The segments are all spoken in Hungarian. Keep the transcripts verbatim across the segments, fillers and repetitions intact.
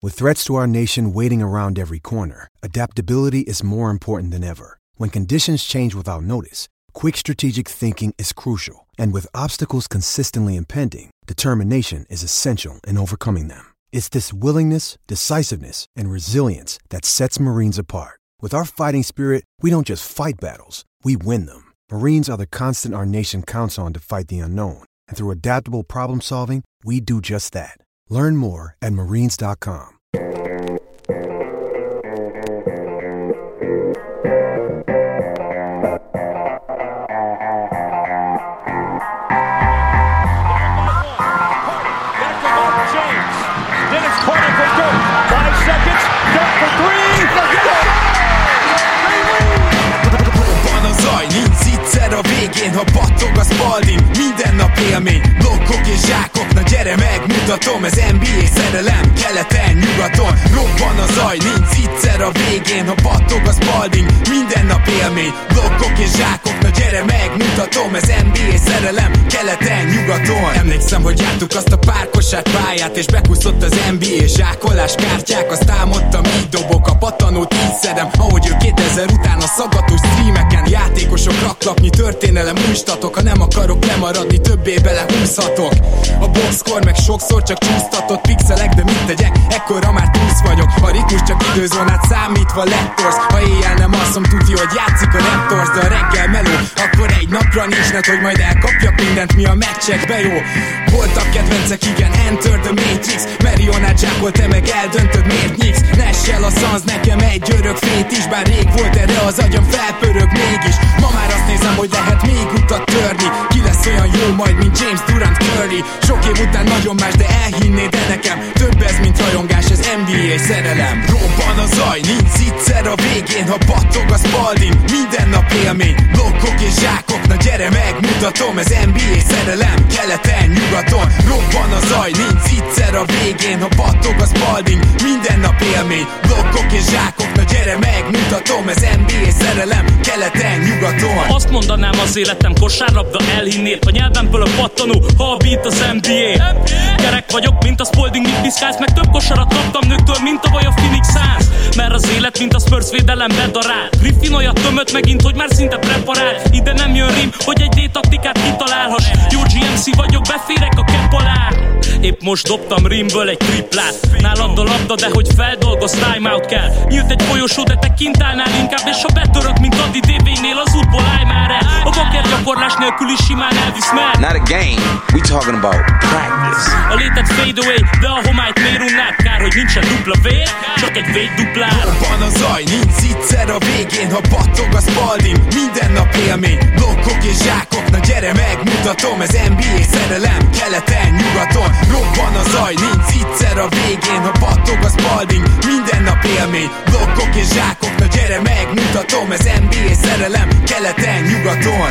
With threats to our nation waiting around every corner, adaptability is more important than ever. When conditions change without notice, quick strategic thinking is crucial. And with obstacles consistently impending, determination is essential in overcoming them. It's this willingness, decisiveness, and resilience that sets Marines apart. With our fighting spirit, we don't just fight battles, we win them. Marines are the constant our nation counts on to fight the unknown. And through adaptable problem solving, we do just that. Learn more at marines dot com. A végén, ha battog a Spalding, minden nap élmény, blokkok és zsákok, na gyere megmutatom, ez en bé á szerelem, keleten, nyugaton, robban a zaj, nincs egyszer a végén, ha battog a Spalding, minden nap élmény, blokkok és zsákok, na gyere megmutatom, ez en bé á szerelem, keleten, nyugaton. Emlékszem, hogy jártuk azt a párkosát pályát, és bekúszott az en bé á zsákolás kártyák, azt támadtam, így dobok a pattanót, így szedem, ahogy ő kétezer után a szaggatos streameken, játékosok raklapnyi történelem újstatok, ha nem akarok lemaradni, többé belehúzhatok. A boxkor meg sokszor csak csúsztatott pixelek, de mit tegyek, ekkora már túsz vagyok. A ritmus csak időzónát számítva lettorsz, ha éjjel nem alszom, tudja, hogy játszik a Raptors, de a reggel meló, akkor egy napra nincs net, hogy majd elkapjak mindent, mi a meccsekbe jó. Voltak kedvencek, igen, Enter the Matrix, Marionát zsákol, te meg eldöntöd, miért nyíksz. Nessel a szansz, nekem egy örök fét is, bár rég volt erre az agyam, felpörög mégis. Ma már azt nézem, hogy lehet még utat törni, ki lesz olyan jó majd, mint James Durant Curry. Sok év után nagyon más, de elhinnéd, de nekem több ez, mint rajongás, ez en bé á szerelem. Robban a zaj, nincs egyszer a végén, ha battog a Spalding, minden nap élmény, blokkok és zsákok, na gyere megmutatom, ez en bé á szerelem, keleten, nyugaton, robban a zaj, nincs egyszer a végén, ha battog a Spalding, minden nap élmény, blokkok és zsákok, na gyere megmutatom, ez en bé á szerelem, keleten, nyugaton. Azt mondanám, az életem kosárlabda, elhinnél, a nyelvemből a pattanó, ha a beat az en bé á. Gyerek vagyok, mint a Spalding, mint piszkálsz, meg több kosarat kaptam nőktől, mint a vaj a Phoenix Suns. Mert az élet, mint a Spurs védelem bedarál. Griffin olyat tömött megint, hogy már szinte preparál. Ide nem jön rim, hogy egy D-taktikát kitalálhass. Jó gé em cé vagyok, beférek a kepp alá. Épp most dobtam rimből egy triplát. Nálad a labda, de hogy feldolgoz, timeout kell. Nyílt egy folyosó, de te kint állnál inkább, és ha betörök, mint Adi dé vé-nél, az útból állj már el. A baker gyakorlás nélkül is simán elvisz mer. Not a game, we talking about practice. A létet fade away, de a homályt miért unnád? Kár, hogy nincsen dupla vér, csak egy véd duplár. Robban a zaj, nincs egyszer a végén, ha battog a Spalding, minden nap élmény, blokkok és zsákok, na gyere megmutatom, ez en bé á szerelem, keleten, nyugaton, robban a zaj, nincs egyszer a végén, ha battog a Spalding, minden nap élmény, blokkok és zsákok, na gyere megmutatom, ez en bé á szerelem, keleten, nyugaton.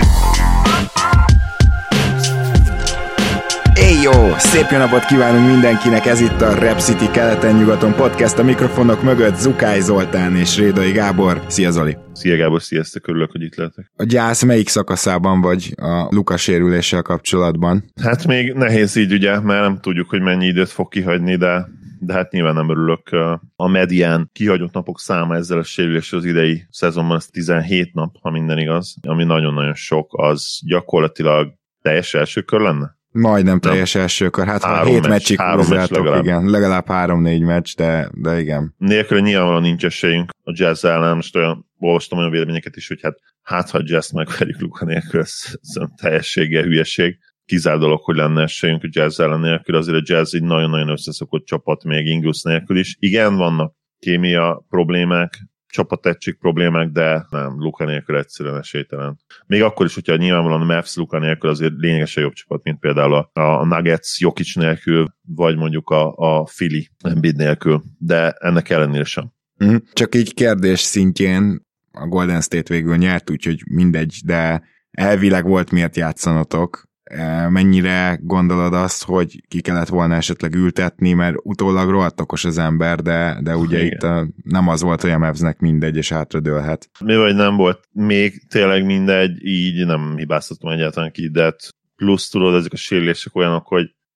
Éj jó! Szép jó napot kívánunk mindenkinek, ez itt a Rap City keleten-nyugaton podcast, a mikrofonok mögött Zukály Zoltán és Rédai Gábor. Szia Zoli! Szia Gábor, sziasztok, örülök, hogy itt lehetek. A gyász melyik szakaszában vagy a Luka sérüléssel kapcsolatban? Hát még nehéz így ugye, mert nem tudjuk, hogy mennyi időt fog kihagyni, de, de hát nyilván nem örülök. A medián kihagyott napok száma ezzel a sérüléssel az idei szezonban, az tizenhét nap, ha minden igaz, ami nagyon-nagyon sok, az gyakorlatilag teljes első kör lenne? Majdnem teljes első kör, hát három hét meccsig húzzátok, igen, legalább három-négy meccs, de, de igen. Nélkül nyilvánvalóan nincs esélyünk a Jazz ellen, most olyan, olvastam olyan véleményeket is, hogy hát hát ha Jazz megverjük Luka nélkül, ez, ez teljességgel hülyeség. Kizár dolog, hogy lenne esélyünk a Jazz ellen nélkül, azért a Jazz egy nagyon-nagyon összeszokott csapat még Ingles nélkül is. Igen, vannak kémia problémák, csapatettség problémák, de nem, Luka nélkül egyszerűen esélytelen. Még akkor is, hogyha nyilvánvalóan a Mavs Luka nélkül azért lényegesen jobb csapat, mint például a, a Nuggets Jokic nélkül, vagy mondjuk a, a Philly Embiid nélkül, de ennek ellenére sem. Csak így kérdés szintjén a Golden State végül nyert, úgyhogy mindegy, de elvileg volt miért játszanatok. Mennyire gondolod azt, hogy ki kellett volna esetleg ültetni, mert utólag rohadt okos az ember, de, de ugye igen. Itt a, nem az volt, hogy a Mavsnek mindegy, és hátradőlhet. Mi vagy nem volt még tényleg mindegy, így nem hibáztatom egyáltalán ki, de plusz tudod, ezek a sérülések olyanok, hogy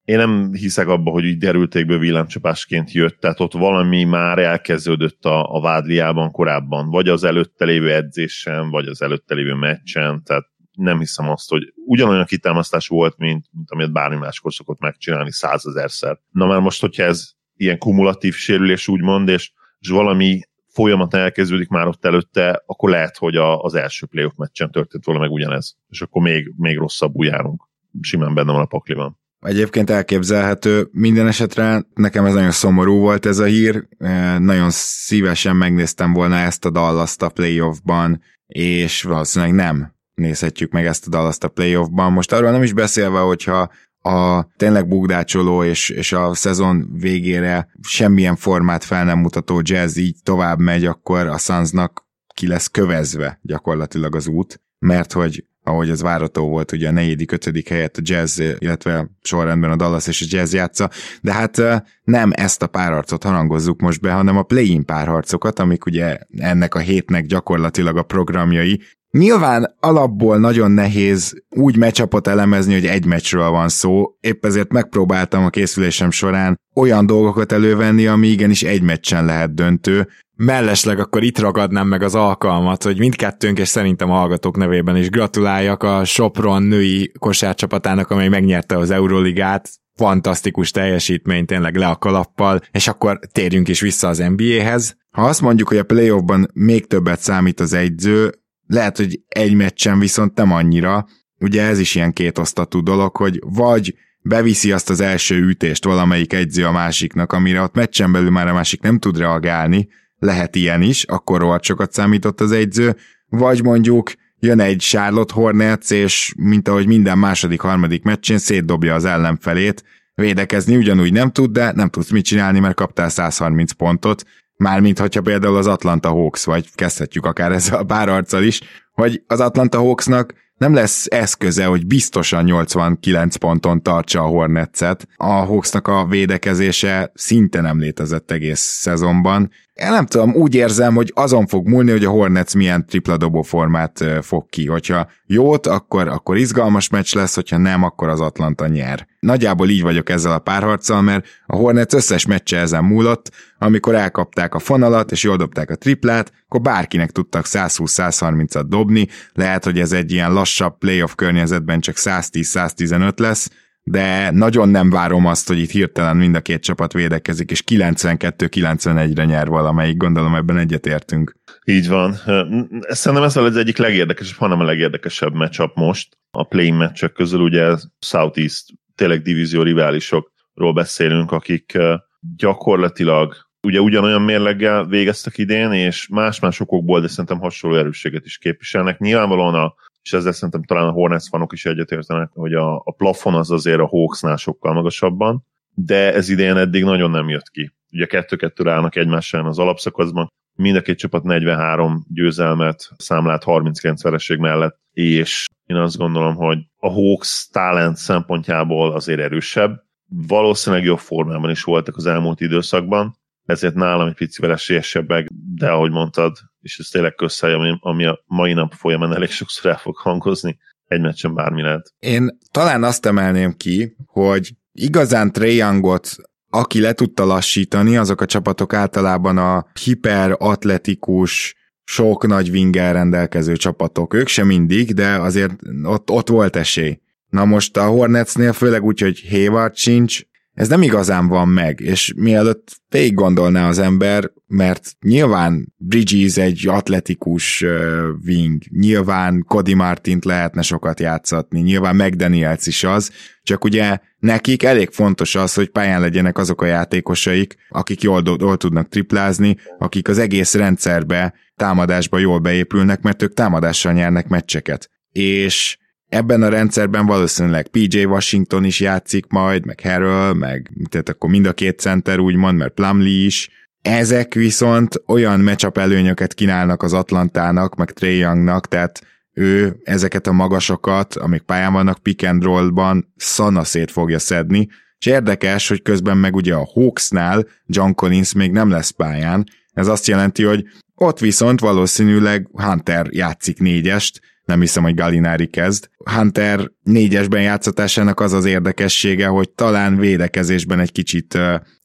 én nem hiszek abba, hogy így derültékből villámcsapásként jött, tehát ott valami már elkezdődött a, a Vádliában korábban, vagy az előtte lévő edzésen, vagy az előtte lévő meccsen, tehát nem hiszem azt, hogy ugyanolyan kitámasztás volt, mint, mint amit bármi máskor szokott megcsinálni százezerszer. Na már most, hogyha ez ilyen kumulatív sérülés úgymond, és, és valami folyamat elkezdődik már ott előtte, akkor lehet, hogy a, az első playoff meccsen történt volna meg ugyanez. És akkor még, még rosszabbul járunk. Simán benne van a pakliban. Egyébként elképzelhető, minden esetre nekem ez nagyon szomorú volt ez a hír, nagyon szívesen megnéztem volna ezt a Dallast a playoffban, és valószínűleg nem nézhetjük meg ezt a Dallast a playoffban. Most arról nem is beszélve, hogyha a tényleg bugdácsoló és, és a szezon végére semmilyen formát fel nem mutató Jazz így tovább megy, akkor a Sunsnak ki lesz kövezve gyakorlatilag az út, mert hogy ahogy az várható volt, ugye a negyedik, ötödik helyet a Jazz, illetve sorrendben a Dallas és a Jazz játsza, de hát nem ezt a párharcot harangozzuk most be, hanem a play-in párharcokat, amik ugye ennek a hétnek gyakorlatilag a programjai. Nyilván alapból nagyon nehéz úgy meccsapot elemezni, hogy egy meccsről van szó, épp ezért megpróbáltam a készülésem során olyan dolgokat elővenni, ami igenis egy meccsen lehet döntő. Mellesleg akkor itt ragadnám meg az alkalmat, hogy mindkettőnk és szerintem a hallgatók nevében is gratuláljak a Sopron női kosárcsapatának, amely megnyerte az Euroligát. Fantasztikus teljesítmény, tényleg le a kalappal, és akkor térjünk is vissza az en bé á-hez. Ha azt mondjuk, hogy a playoffban még többet számít az egyző, lehet, hogy egy meccsen viszont nem annyira. Ugye ez is ilyen kétosztatú dolog, hogy vagy beviszi azt az első ütést valamelyik egyző a másiknak, amire ott meccsen belül már a másik nem tud reagálni, lehet ilyen is, akkor rohadt sokat számított az egyző, vagy mondjuk jön egy Charlotte Hornets, és mint ahogy minden második, harmadik meccsén szétdobja az ellenfelét, védekezni ugyanúgy nem tud, de nem tudsz mit csinálni, mert kaptál száz harminc pontot, mármint hogyha például az Atlanta Hawks, vagy kezdhetjük akár ezzel a párharccal is, hogy az Atlanta Hawksnak nem lesz eszköze, hogy biztosan nyolcvankilenc ponton tartsa a Hornetset. A Hawksnak a védekezése szinte nem létezett egész szezonban. Én nem tudom, úgy érzem, hogy azon fog múlni, hogy a Hornets milyen tripla-dobó formát fog ki. Hogyha jót, akkor, akkor izgalmas meccs lesz, hogyha nem, akkor az Atlanta nyer. Nagyjából így vagyok ezzel a párharccal, mert a Hornets összes meccse ezen múlott, amikor elkapták a fonalat, és jól dobták a triplát, akkor bárkinek tudtak száz húsz száz harmincat dobni, lehet, hogy ez egy ilyen lassabb playoff környezetben csak száz tíz száz tizenöt lesz, de nagyon nem várom azt, hogy itt hirtelen mind a két csapat védekezik, és kilencvenkettő kilencvenegyre nyer valamelyik, gondolom ebben egyetértünk. Így van. Szerintem ez az egyik legérdekesebb, hanem a legérdekesebb matchup most. A play-in meccsek közül ugye Southeast, tényleg divízió riválisokról beszélünk, akik gyakorlatilag ugye ugyanolyan mérleggel végeztek idén, és más-más okokból, de szerintem hasonló erősséget is képviselnek. Nyilvánvalóan a és ezzel szerintem talán a Hornets fanok is egyetértenek, hogy a, a plafon az azért a Hawksnál sokkal magasabban, de ez idén eddig nagyon nem jött ki. Ugye kettő-kettőre állnak egymással az alapszakaszban, mind a két csapat negyvenhárom győzelmet számlált harminckilenc vereség mellett, és én azt gondolom, hogy a Hawks talent szempontjából azért erősebb, valószínűleg jobb formában is voltak az elmúlt időszakban, ezért nálam egy picivel esélyesebbek, de ahogy mondtad, és ez tényleg közhely, ami, ami a mai nap folyamán elég sokszor el fog hangozni, egy meccsen bármi lehet. Én talán azt emelném ki, hogy igazán Trae Youngot, aki le tudta lassítani, azok a csapatok általában a hiperatletikus, sok nagy winger rendelkező csapatok. Ők sem mindig, de azért ott, ott volt esély. Na most a Hornetsnél főleg úgy, hogy Hayward sincs, ez nem igazán van meg, és mielőtt végig gondolná az ember, mert nyilván Bridges egy atletikus uh, wing, nyilván Cody Martint lehetne sokat játszatni, nyilván McDaniels is az, csak ugye nekik elég fontos az, hogy pályán legyenek azok a játékosaik, akik jól, jól tudnak triplázni, akik az egész rendszerbe, támadásba jól beépülnek, mert ők támadással nyernek meccseket. És ebben a rendszerben valószínűleg pé jé Washington is játszik majd, meg Harrell, meg tehát akkor mind a két center úgymond, mert Plumlee is. Ezek viszont olyan matchup előnyöket kínálnak az Atlantának, meg Trae Youngnak, tehát ő ezeket a magasokat, amik pályán vannak pick and roll-ban, szana szét fogja szedni, és érdekes, hogy közben meg ugye a Hawksnál John Collins még nem lesz pályán, ez azt jelenti, hogy ott viszont valószínűleg Hunter játszik négyest, nem hiszem, hogy Gallinari kezd. Hunter négyesben játszatásának az az érdekessége, hogy talán védekezésben egy kicsit,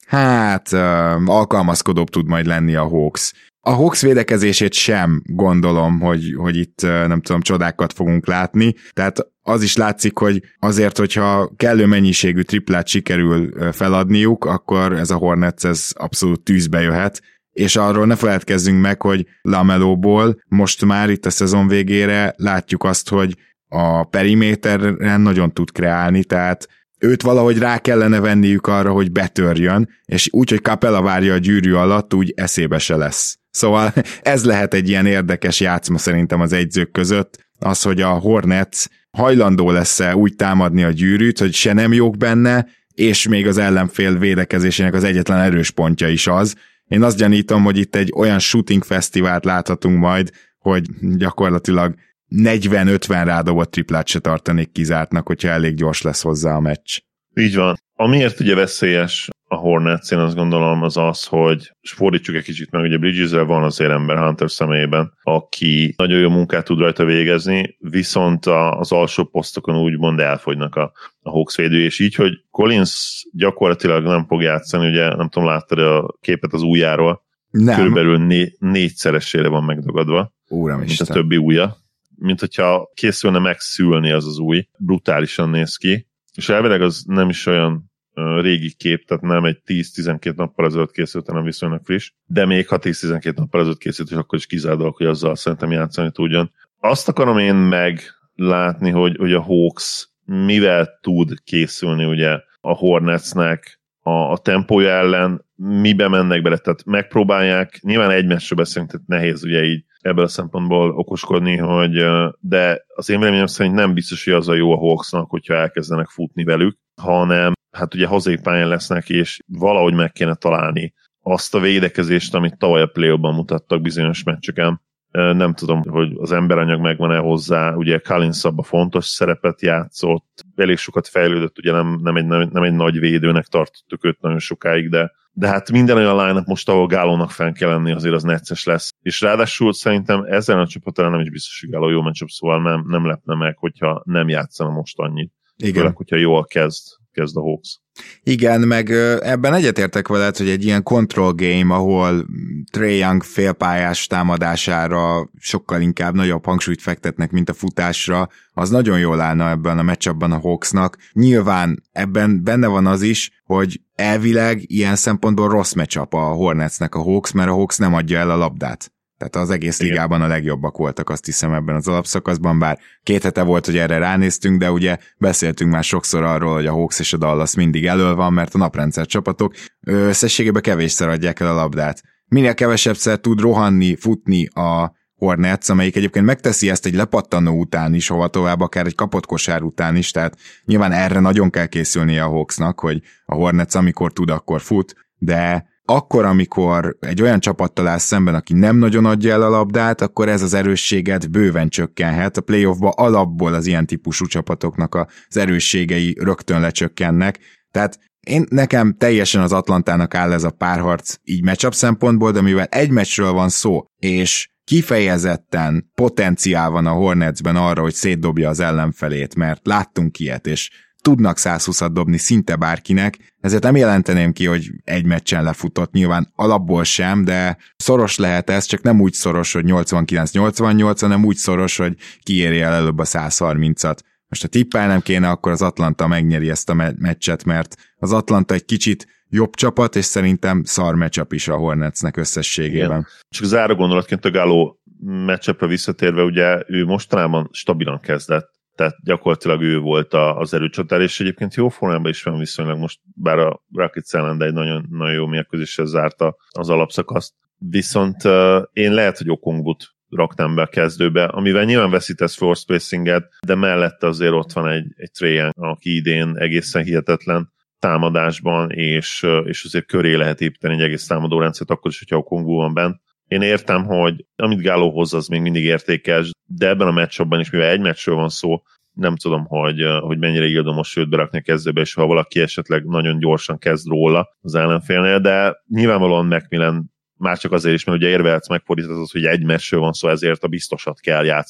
hát alkalmazkodóbb tud majd lenni a Hawks. A Hawks védekezését sem gondolom, hogy, hogy itt nem tudom, csodákat fogunk látni, tehát az is látszik, hogy azért, hogyha kellő mennyiségű triplát sikerül feladniuk, akkor ez a Hornets ez abszolút tűzbe jöhet, és arról ne feledkezzünk meg, hogy LaMeloból most már itt a szezon végére látjuk azt, hogy a periméteren nagyon tud kreálni, tehát őt valahogy rá kellene venniük arra, hogy betörjön, és úgy, hogy Capella várja a gyűrű alatt, úgy eszébe se lesz. Szóval ez lehet egy ilyen érdekes játszma szerintem az egyzők között, az, hogy a Hornets hajlandó lesz-e úgy támadni a gyűrűt, hogy se nem jók benne, és még az ellenfél védekezésének az egyetlen erős pontja is az. Én azt gyanítom, hogy itt egy olyan shooting fesztivált láthatunk majd, hogy gyakorlatilag negyven-ötven rádobott triplát se tartanék kizártnak, hogyha elég gyors lesz hozzá a meccs. Így van. Amiért ugye veszélyes a Hornets, én azt gondolom, az az, hogy fordítsuk egy kicsit meg, ugye Bridges-rel van azért ember Hunter személyében, aki nagyon jó munkát tud rajta végezni, viszont az alsó posztokon úgymond elfogynak a, a Hawks védő, és így, hogy Collins gyakorlatilag nem fog játszani, ugye nem tudom, láttad a képet az ujjáról, nem. Körülbelül né- négyszeresére van megdagadva, mint a többi ujja, mint hogyha készülne megszülni az az új, brutálisan néz ki, és elvileg az nem is olyan régi kép, tehát nem egy tíz-tizenkét nappal ezelőtt készült, hanem viszonylag friss, de még ha tíz-tizenkét nappal ezelőtt készült, és akkor is kizárdalak, hogy azzal szerintem játszani tudjon. Azt akarom én meglátni, hogy, hogy a Hawks mivel tud készülni ugye a Hornetsnek a, a tempója ellen, mibe mennek bele, tehát megpróbálják, nyilván egy meccsről beszélünk, tehát nehéz ugye így ebből a szempontból okoskodni, hogy, de az én véleményem szerint nem biztos, hogy az a jó a Hawksnak, hogyha elkezdenek futni velük, hanem hát ugye hazai pályán lesznek, és valahogy meg kéne találni azt a védekezést, amit tavaly a play-offban mutattak bizonyos meccseken. Nem tudom, hogy az emberanyag megvan-e hozzá, ugye Collins abban fontos szerepet játszott, elég sokat fejlődött, ugye nem, nem, egy, nem egy nagy védőnek tartottuk őt nagyon sokáig, de, de hát minden olyan line-up most, ahol Gálónak fenn kell lenni, azért az necces lesz. És ráadásul szerintem ezzel a csapatára nem is biztos, hogy Gáló jó meccsap, szóval nem, nem lepne meg, hogyha nem játszana most annyit. Igen. Főleg, hogyha jól kezd. kezd a Hawks. Igen, meg ebben egyetértek veled, hogy egy ilyen control game, ahol Trae Young félpályás támadására sokkal inkább nagyobb hangsúlyt fektetnek, mint a futásra, az nagyon jól állna ebben a matchupban a Hawksnak. Nyilván ebben benne van az is, hogy elvileg ilyen szempontból rossz matchup a Hornetsnek a Hawks, mert a Hawks nem adja el a labdát. Tehát az egész igen. ligában a legjobbak voltak, azt hiszem ebben az alapszakaszban, bár két hete volt, hogy erre ránéztünk, de ugye beszéltünk már sokszor arról, hogy a Hawks és a Dallas mindig elől van, mert a naprendszer csapatok összességében kevésszer adják el a labdát. Minél kevesebbszer tud rohanni, futni a Hornets, amelyik egyébként megteszi ezt egy lepattanó után is, hova tovább, akár egy kapott kosár után is, tehát nyilván erre nagyon kell készülnie a Hawksnak, hogy a Hornets amikor tud, akkor fut, de akkor, amikor egy olyan csapattal áll szemben, aki nem nagyon adja el a labdát, akkor ez az erősséget bőven csökkenhet. A playoffba alapból az ilyen típusú csapatoknak az erősségei rögtön lecsökkennek. Tehát én nekem teljesen az Atlantának áll ez a párharc így matchup szempontból, de mivel egy meccsről van szó, és kifejezetten potenciál van a Hornetsben arra, hogy szétdobja az ellenfelét, mert láttunk ilyet, és tudnak százhúszat dobni szinte bárkinek, ezért nem jelenteném ki, hogy egy meccsen lefutott, nyilván alapból sem, de szoros lehet ez, csak nem úgy szoros, hogy nyolcvankilenc nyolcvannyolc, hanem úgy szoros, hogy kiéri el előbb a száz harmincat. Most ha tippelnem kéne, akkor az Atlanta megnyeri ezt a me- meccset, mert az Atlanta egy kicsit jobb csapat, és szerintem szar matchup is a Hornetsnek összességében. Igen. Csak záró gondolatként a Gáló matchupra visszatérve, ugye ő mostanában stabilan kezdett, tehát gyakorlatilag ő volt az erőcsatár, és egyébként jó formában is van viszonylag most, bár a Rockets ellen, de egy nagyon, nagyon jó mérkőzéssel zárta az alapszakaszt. Viszont uh, én lehet, hogy Okongbut raktam be a kezdőbe, amivel nyilván veszítesz floor spacinget, de mellette azért ott van egy, egy Trae Young, aki idén egészen hihetetlen támadásban, és, és azért köré lehet építeni egy egész támadórendszert, akkor is, hogyha Okongwu van bent. Én értem, hogy amit Gáló hoz, az még mindig értékes, de ebben a meccsabban is, mivel egy meccsről van szó, nem tudom, hogy, hogy mennyire érdemes sőt berakni a kezdőbe, és ha valaki esetleg nagyon gyorsan kezd róla az ellenfélnél, de nyilvánvalóan Macmillan már csak azért is, mert ugye érvehetsz megfordíthatod, hogy egy meccsről van szó, ezért a biztosat kell játszatnod.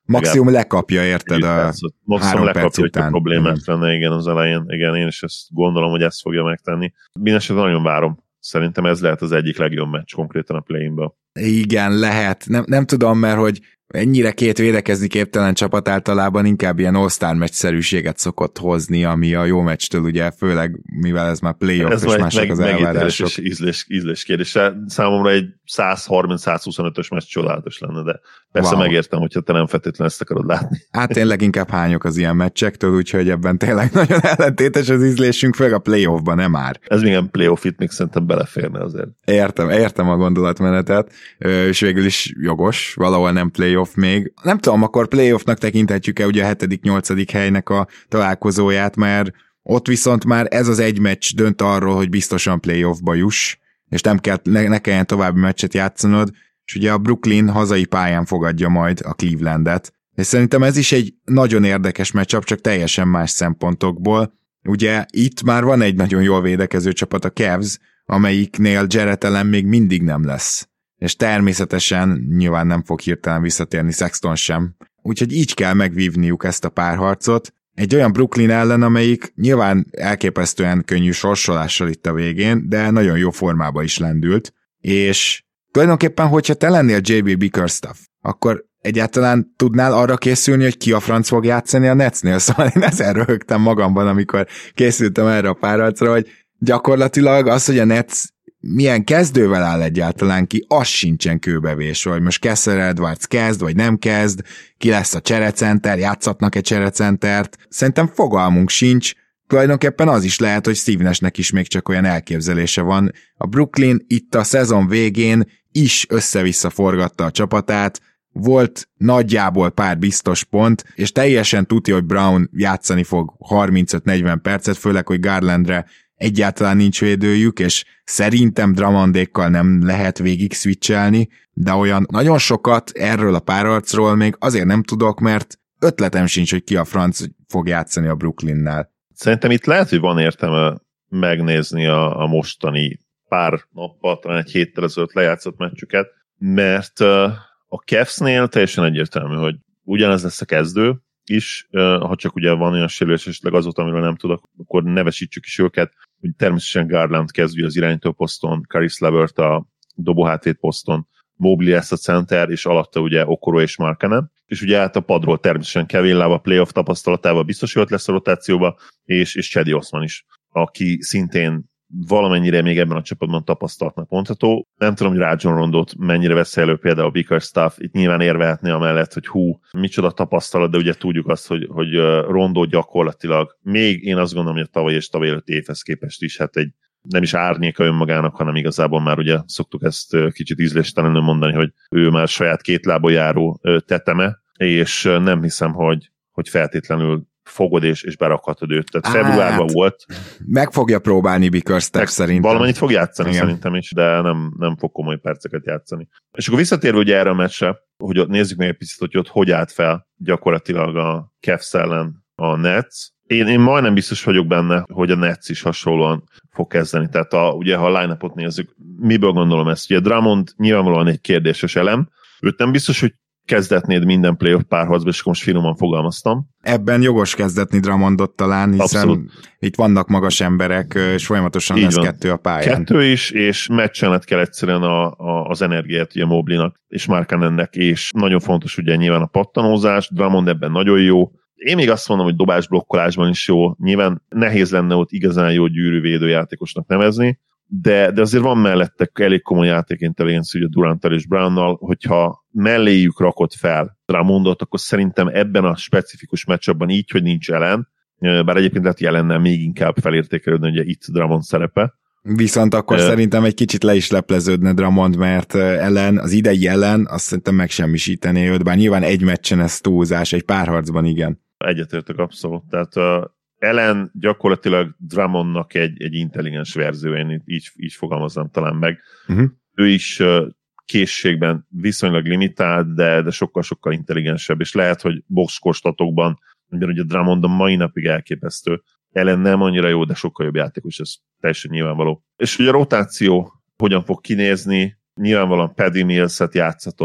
Maximum lekapja, érted, a maximum három lekapja, perc után. Hogy problémát lenne, igen, az elején. Igen, én is ezt gondolom, hogy ezt fogja megtenni. Mindenesetre nagyon várom. Szerintem ez lehet az egyik legjobb meccs konkrétan a play-inből. Igen, lehet. Nem, nem tudom, mert hogy ennyire két védekezni képtelen csapat általában inkább ilyen all-star meccs-szerűséget szokott hozni, ami a jó meccstől ugye, főleg mivel ez már playoff ez és mások meg, az elvárások. Ez ízlés, ízlés kérdése. Számomra egy száz harminc száz huszonötös meccs csodálatos lenne, de persze wow. Megértem, hogyha te nem feltétlenül ezt akarod látni. Hát én leginkább hányok az ilyen meccsektől, úgyhogy ebben tényleg nagyon ellentétes az ízlésünk, főleg a playoffban, nem már. Ez még egy playoff itt még szerintem beleférne azért. Értem, értem a gondolatmenetet, és végül is jogos, valahol nem playoff még. Nem tudom, akkor playoffnak tekinthetjük-e ugye a hetedik-nyolcadik helynek a találkozóját, mert ott viszont már ez az egy meccs dönt arról, hogy biztosan playoffba juss, és nem kell, ne, ne kelljen további meccset játszanod, és ugye a Brooklyn hazai pályán fogadja majd a Clevelandet. És szerintem ez is egy nagyon érdekes matchup, csak teljesen más szempontokból. Ugye itt már van egy nagyon jól védekező csapat, a Cavs, amelyiknél Jarrett Allen még mindig nem lesz. És természetesen nyilván nem fog hirtelen visszatérni Sexton sem. Úgyhogy így kell megvívniuk ezt a párharcot. Egy olyan Brooklyn ellen, amelyik nyilván elképesztően könnyű sorsolással itt a végén, de nagyon jó formába is lendült. És tulajdonképpen, hogyha te lennél jé bé Bickerstaff, akkor egyáltalán tudnál arra készülni, hogy ki a franc fog játszani a Netsnél? Szóval én ezzel röhögtem magamban, amikor készültem erre a párharcra, hogy gyakorlatilag az, hogy a Nets milyen kezdővel áll egyáltalán ki, az sincsen kőbevés, hogy most Kessler Edwards kezd, vagy nem kezd, ki lesz a cserecenter, játszatnak-e cserecentert. Szerintem fogalmunk sincs, tulajdonképpen az is lehet, hogy Steve Nashnek is még csak olyan elképzelése van. A Brooklyn itt a szezon végén is össze-vissza forgatta a csapatát, volt nagyjából pár biztos pont, és teljesen tudja, hogy Brown játszani fog harmincöt-negyven percet, főleg, hogy Garlandre egyáltalán nincs védőjük, és szerintem Drummondékkal nem lehet végig switchelni, de olyan nagyon sokat erről a párharcról még azért nem tudok, mert ötletem sincs, hogy ki a franc fog játszani a Brooklynnál. Szerintem itt lehet, hogy van értelme megnézni a, a mostani pár nappal, talán egy héttel ezelőtt lejátszott meccsüket, mert a Cavsnél teljesen egyértelmű, hogy ugyanez lesz a kezdő is, ha csak ugye van olyan sérülés, esetleg azóta, amiről nem tudok, akkor nevesítsük is őket, hogy természetesen Garland kezdő az irányító poszton, Caris LeVert a dobóhátvéd poszton, Mobley lesz a center, és alatta ugye Okoro és Markkanen, és ugye hát a padról természetesen Kevin Love a playoff tapasztalatával biztos jött lesz a rotációba, és, és Cedi Osman is, aki szintén valamennyire még ebben a csapatban tapasztaltnak mondható. Nem tudom, hogy Rajon Rondót mennyire vesz elő például a Bickerstaff, itt nyilván érvehetné amellett, hogy hú, micsoda tapasztalat, de ugye tudjuk azt, hogy, hogy Rondó gyakorlatilag még én azt gondolom, hogy a tavaly és tavaly előtt évhez képest is hát egy nem is árnyéka önmagának, hanem igazából már ugye szoktuk ezt kicsit ízléstelenül mondani, hogy ő már saját két lábon járó teteme, és nem hiszem, hogy, hogy feltétlenül fogod és, és berakhatod őt. Tehát februárban hát, volt. Meg fogja próbálni Bickerstaff szerintem. Valamennyit fog játszani igen. Szerintem is, de nem, nem fog komoly perceket játszani. És akkor visszatérve ugye erre a meccsre, hogy ott nézzük meg egy picit, hogy ott hogy állt fel gyakorlatilag a Cavs ellen a Nets. Én, én majdnem biztos vagyok benne, hogy a Nets is hasonlóan fog kezdeni. Tehát a, ugye, ha a line-upot nézzük, miből gondolom ezt? Ugye Drummond nyilvánvalóan egy kérdéses elem. Őt nem biztos, hogy kezdetnéd minden playoff párharcba, és akkor most finoman fogalmaztam. Ebben jogos kezdetni Drummondot talán, hiszen abszolút. Itt vannak magas emberek, és folyamatosan így lesz van. Kettő a pályán. Kettő is, és meccsenet kell egyszerűen a, a, az energiát ugye Mobleynak és Markkanennek, és nagyon fontos ugye nyilván a pattanózás, Drummond ebben nagyon jó. Én még azt mondom, hogy dobásblokkolásban is jó. Nyilván nehéz lenne ott igazán jó gyűrűvédő játékosnak nevezni, de, de azért van mellette elég komoly játékintelligencia ugye Duranttal és Brownnal, hogyha melléjük rakott fel Drummondot, akkor szerintem ebben a specifikus matchupban így, hogy nincs Allen, bár egyébként lehet jelennel még inkább felértékelődni, ugye itt Drummond szerepe. Viszont akkor uh, szerintem egy kicsit le is lepleződne Drummond, mert Allen, az idei Allen azt szerintem megsemmisítené őt, bár nyilván egy meccsen ez túlzás, egy párharcban igen. Egyetértek abszolút, tehát uh, Allen gyakorlatilag Drummondnak egy, egy intelligens verzió, én így, így fogalmaznám talán meg. Uh-huh. Ő is uh, készségben viszonylag limitált, de, de sokkal-sokkal intelligensebb, és lehet, hogy boxkostatokban, mert ugye Drummond a mai napig elképesztő. Allen nem annyira jó, de sokkal jobb játékos, ez teljesen nyilvánvaló. És ugye a rotáció hogyan fog kinézni, nyilvánvalóan Paddy Mills-et játszatod,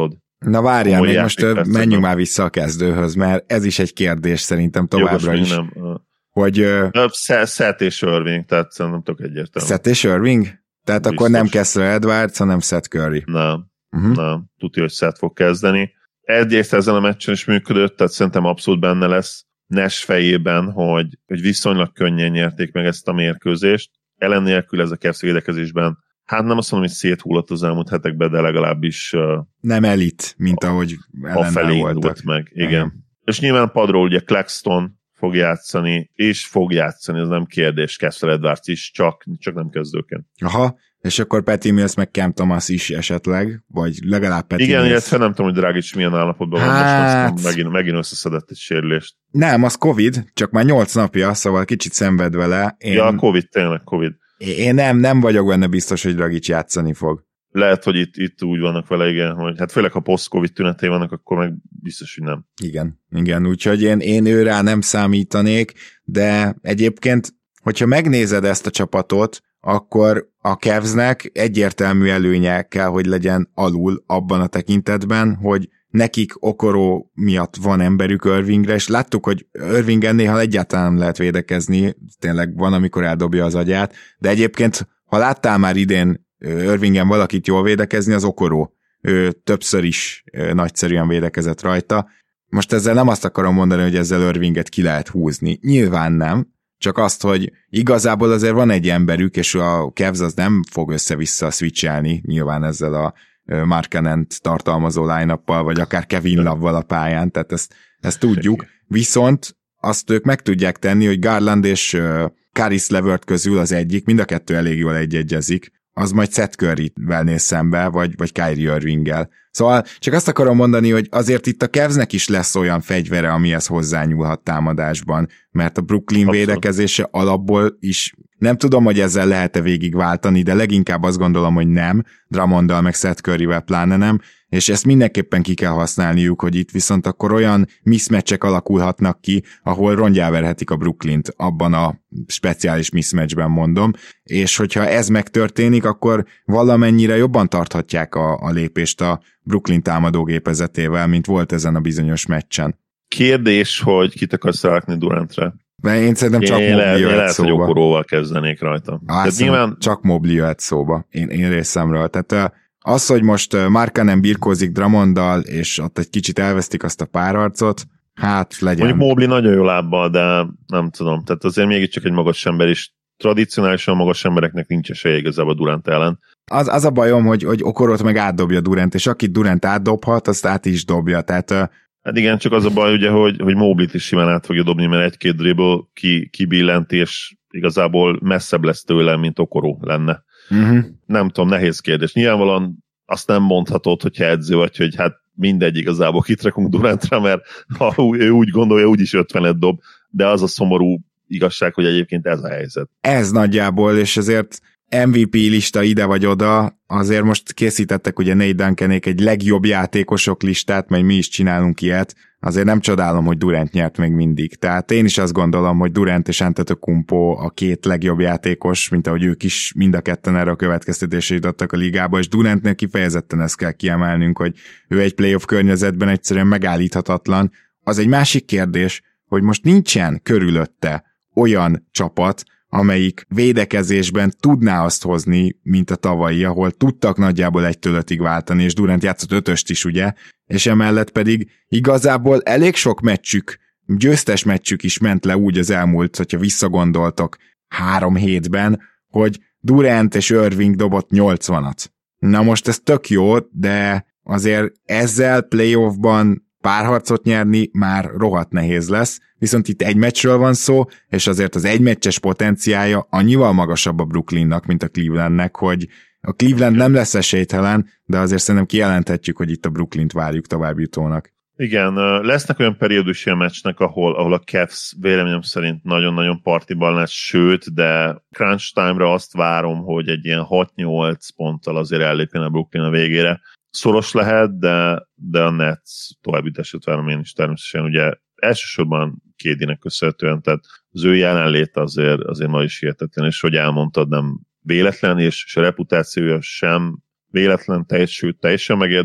Na várjál, még most menjünk már vissza a kezdőhöz, mert ez is egy kérdés szerintem továbbra is. Nem. Hogy... Seth és Irving, tehát szerintem tök egyértelmű. Seth és Irving? Tehát biztos. Akkor nem Kessler Edwards, hanem Seth Curry. Nem, uh-huh. nem. Tudja, hogy Seth fog kezdeni. Egyrészt ezen a meccsen is működött, tehát szerintem abszolút benne lesz Nash fejében, hogy, hogy viszonylag könnyen nyerték meg ezt a mérkőzést. Ellen nélkül ez a Cavs védekezésben, hát nem azt mondom, hogy széthullott az elmúlt hetekben, de legalábbis... Uh, nem elit, mint ahogy ellennel voltak. Meg, igen. igen. És nyilván padról ugye Claxton fog játszani, és fog játszani, ez nem kérdés, Kessler Edwards is, csak, csak nem kezdőként. Aha, és akkor Patty Mills meg Cam Thomas is esetleg, vagy legalább Patty Igen, Mills. illetve nem tudom, hogy Dragic milyen állapotban hát... van, most megint, megint összeszedett egy sérülést. Nem, az Covid, csak már nyolc napja, szóval kicsit szenved vele. Én... Ja, Covid, tényleg Covid. Én nem, nem vagyok benne biztos, hogy Dragic játszani fog. Lehet, hogy itt, itt úgy vannak vele, igen, hogy hát főleg ha post-Covid tünetei vannak, akkor meg biztos, hogy nem. Igen, igen, úgyhogy én, én ő rá nem számítanék, de egyébként, hogyha megnézed ezt a csapatot, akkor a Cavsnek egyértelmű előnye kell, hogy legyen alul abban a tekintetben, hogy nekik Okoro miatt van emberük Irvingre, és láttuk, hogy Irvingen néha egyáltalán nem lehet védekezni, tényleg van, amikor eldobja az agyát, de egyébként, ha láttál már idén Irvingen valakit jól védekezni, az Okoro. Ő többször is nagyszerűen védekezett rajta. Most ezzel nem azt akarom mondani, hogy ezzel Irvinget ki lehet húzni. Nyilván nem, csak azt, hogy igazából azért van egy emberük, és a Cavs az nem fog össze-vissza switchelni, nyilván ezzel a Markkanent tartalmazó line-uppal, vagy akár Kevin Love-val a pályán, tehát ezt, ezt tudjuk. Viszont azt ők meg tudják tenni, hogy Garland és Caris LeVert közül az egyik, mind a kettő elég jól egyegyezik, az majd Seth Curry-vel néz szembe, vagy, vagy Kyrie Irvinggel. Szóval csak azt akarom mondani, hogy azért itt a Cavsnek is lesz olyan fegyvere, amihez hozzányúlhat támadásban, mert a Brooklyn Abszolút. védekezése alapból is nem tudom, hogy ezzel lehet-e végigváltani, de leginkább azt gondolom, hogy nem, Drummonddal meg Seth Curryvel pláne nem, és ezt mindenképpen ki kell használniuk, hogy itt viszont akkor olyan mismatchek alakulhatnak ki, ahol rongyáverhetik a Brooklynt, abban a speciális mismatchben mondom, és hogyha ez megtörténik, akkor valamennyire jobban tarthatják a, a lépést a Brooklyn támadógépezetével, mint volt ezen a bizonyos meccsen. Kérdés, hogy kit akarsz rákni Durantre? Mert én szerintem csak Mobley jöhet szóba. Lehet, hogy Okoróval kezdenék rajta. Á, nyilván... Csak Mobley jöhet szóba, én, én részemről. Tehát az, hogy most Markkanen birkózik Drummonddal, és ott egy kicsit elvesztik azt a párharcot, hát legyen. Mondjuk Mobley nagyon jó lábbal, de nem tudom. Tehát azért mégiscsak egy magas ember is. Tradicionálisan magas embereknek nincs esélye igazából Durant ellen. Az, az a bajom, hogy, hogy Okorot meg átdobja Durant, és akit Durant átdobhat, azt át is dobja. Tehát, hát igen, csak az a baj, ugye, hogy, hogy Mobley-t is simán át fogja dobni, mert egy-két dribble ki, kibillent, és igazából messzebb lesz tőle, mint Okoro lenne. Uh-huh. Nem tudom, nehéz kérdés. Nyilvánvalóan azt nem mondhatod, hogyha edző vagy, hogy hát mindegy igazából kitrakunk Durantra, mert ha ő úgy gondolja, úgyis ötvenet dob, de az a szomorú igazság, hogy egyébként ez a helyzet. Ez nagyjából, és azért em vé pé lista ide vagy oda, azért most készítettek ugye Nate Duncanék egy legjobb játékosok listát, majd mi is csinálunk ilyet, azért nem csodálom, hogy Durant nyert még mindig. Tehát én is azt gondolom, hogy Durant és Antetokounmpo a két legjobb játékos, mint ahogy ők is mind a ketten erre a következtetésre jutottak a ligába, és Durantnél kifejezetten ezt kell kiemelnünk, hogy ő egy playoff környezetben egyszerűen megállíthatatlan. Az egy másik kérdés, hogy most nincsen körülötte olyan csapat, amelyik védekezésben tudná azt hozni, mint a tavalyi, ahol tudtak nagyjából egytől ötig váltani, és Durant játszott ötöst is, ugye, és emellett pedig igazából elég sok meccsük, győztes meccsük is ment le úgy az elmúlt, hogyha visszagondoltok három hétben, hogy Durant és Irving dobott nyolcvanat. Na most ez tök jó, de azért ezzel playoffban párharcot nyerni már rohadt nehéz lesz, viszont itt egy meccsről van szó, és azért az egymeccses potenciálja annyival magasabb a Brooklynnak, mint a Clevelandnek, hogy a Cleveland nem lesz esélytelen, de azért szerintem kijelenthetjük, hogy itt a Brooklynt várjuk továbbjutónak. Igen, lesznek olyan periódusi a meccsnek, ahol, ahol a Cavs véleményem szerint nagyon-nagyon partiban lesz, sőt, de crunch time-ra azt várom, hogy egy ilyen hat-nyolc ponttal azért ellépjen a Brooklyn a végére. Szoros lehet, de, de a Nets továbbjutását várom én is természetesen, ugye elsősorban K D-nek köszönhetően, tehát az ő jelenléte azért, azért ma is hihetetlen, és hogy elmondtad, nem véletlen, és, és a reputációja sem véletlen, teljes, sőt, teljesen megérdemelt,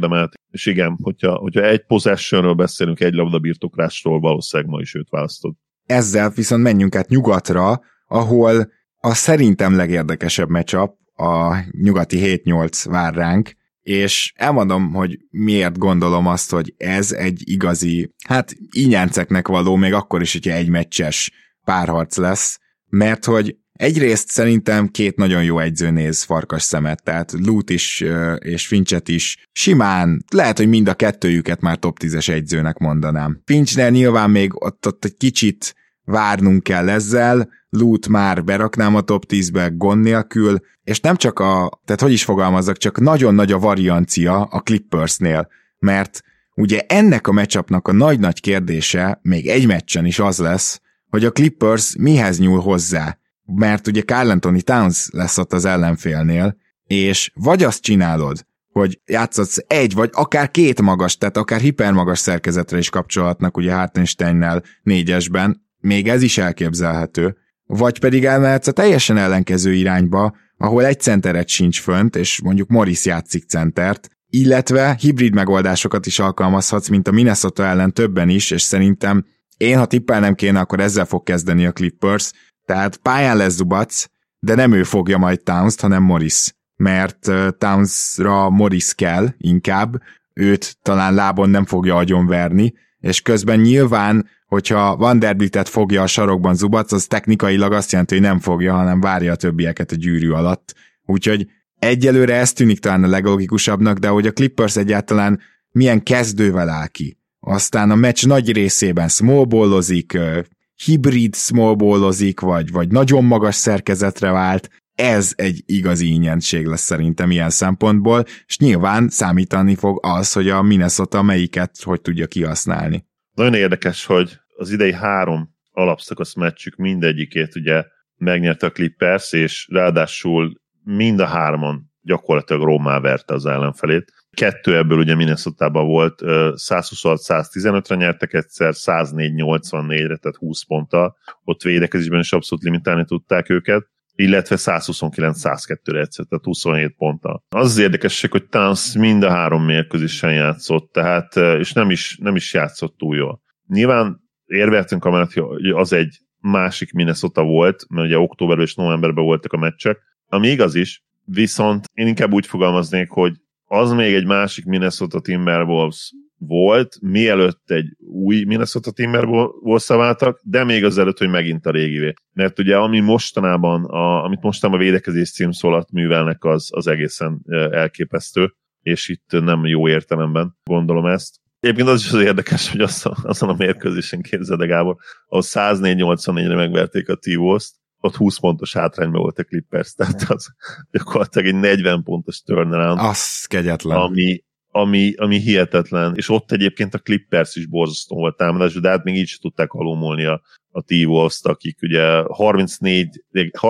és igen, hogyha, hogyha egy possessionről beszélünk, egy labdabirtoklásról, valószínűleg ma is őt választod. Ezzel viszont menjünk át nyugatra, ahol a szerintem legérdekesebb matchup, a nyugati hét nyolc vár ránk, és elmondom, hogy miért gondolom azt, hogy ez egy igazi, hát ínyánceknek való, még akkor is, hogyha egy meccses párharc lesz, mert hogy egyrészt szerintem két nagyon jó egyző néz farkas szemet, tehát Lute is és Finchet is simán, lehet, hogy mind a kettőjüket már top tízes egyzőnek mondanám. Finchnél nyilván még ott, ott egy kicsit várnunk kell ezzel, Lute már beraknám a top tízbe gond nélkül, és nem csak a, tehát hogy is fogalmazzak, csak nagyon nagy a variancia a Clippersnél, mert ugye ennek a matchupnak a nagy-nagy kérdése még egy meccsen is az lesz, hogy a Clippers mihez nyúl hozzá, mert ugye Karl Anthony Towns lesz ott az ellenfélnél, és vagy azt csinálod, hogy játszhatsz egy, vagy akár két magas, tehát akár hipermagas szerkezetre is kapcsolhatnak ugye Hartensteinnel négyesben, még ez is elképzelhető, vagy pedig elmehetsz a teljesen ellenkező irányba, ahol egy centeret sincs fönt, és mondjuk Morris játszik centert, illetve hibrid megoldásokat is alkalmazhatsz, mint a Minnesota ellen többen is, és szerintem én, ha tippelnem kéne, akkor ezzel fog kezdeni a Clippers, tehát pályán lesz Zubac, de nem ő fogja majd Towns-t, hanem Morris, mert Townsra Morris kell inkább, őt talán lábon nem fogja agyonverni, és közben nyilván, hogyha Vanderbiltet fogja a sarokban Zubac, az technikailag azt jelenti, hogy nem fogja, hanem várja a többieket a gyűrű alatt. Úgyhogy egyelőre ez tűnik talán a leglogikusabbnak, de hogy a Clippers egyáltalán milyen kezdővel áll ki. Aztán a meccs nagy részében smallballozik, hibrid smallballozik, vagy, vagy nagyon magas szerkezetre vált, ez egy igazi ingyentség lesz szerintem ilyen szempontból, és nyilván számítani fog az, hogy a Minnesota melyiket hogy tudja kihasználni. Nagyon érdekes, hogy az idei három alapszakasz meccsük mindegyikét ugye megnyerte a Clippers, és ráadásul mind a hárman gyakorlatilag rommá verte az ellenfelét. Kettő ebből ugye Minnesotában volt, száz huszonhat száz tizenötre nyertek egyszer, száz négy nyolcvannégyre, tehát húsz ponttal, ott védekezésben is abszolút limitálni tudták őket, illetve száz huszonkilenc száz kettőre egyszer, tehát huszonhét ponttal. Az az érdekesség, hogy Towns mind a három mérkőzésen játszott, tehát, és nem is, nem is játszott túl jól. Nyilván érveltünk amellett, hogy az egy másik Minnesota volt, mert ugye októberben és novemberben voltak a meccsek, ami igaz is, viszont én inkább úgy fogalmaznék, hogy az még egy másik Minnesota Timberwolves volt, mielőtt egy új Minnesota Timberwolves-szá váltak, de még azelőtt, hogy megint a régivé. Mert ugye ami mostanában, a, amit mostanában a védekezés címszó alatt művelnek, az, az egészen elképesztő, és itt nem jó értelemben gondolom ezt. Egyébként az is az érdekes, hogy azon, azon a mérkőzésen képzeld, Gábor, ahol száz négy nyolcvannégyre megverték a T-Wolves-t, ott húsz pontos hátrányban volt a Clippers, tehát az gyakorlatilag egy negyven pontos turnaround. Az kegyetlen. Ami, ami, ami hihetetlen, és ott egyébként a Clippers is borzasztó volt támadás, de hát még így sem tudták alulmúlni a, a T-Wolves-t, akik ugye harmincnégy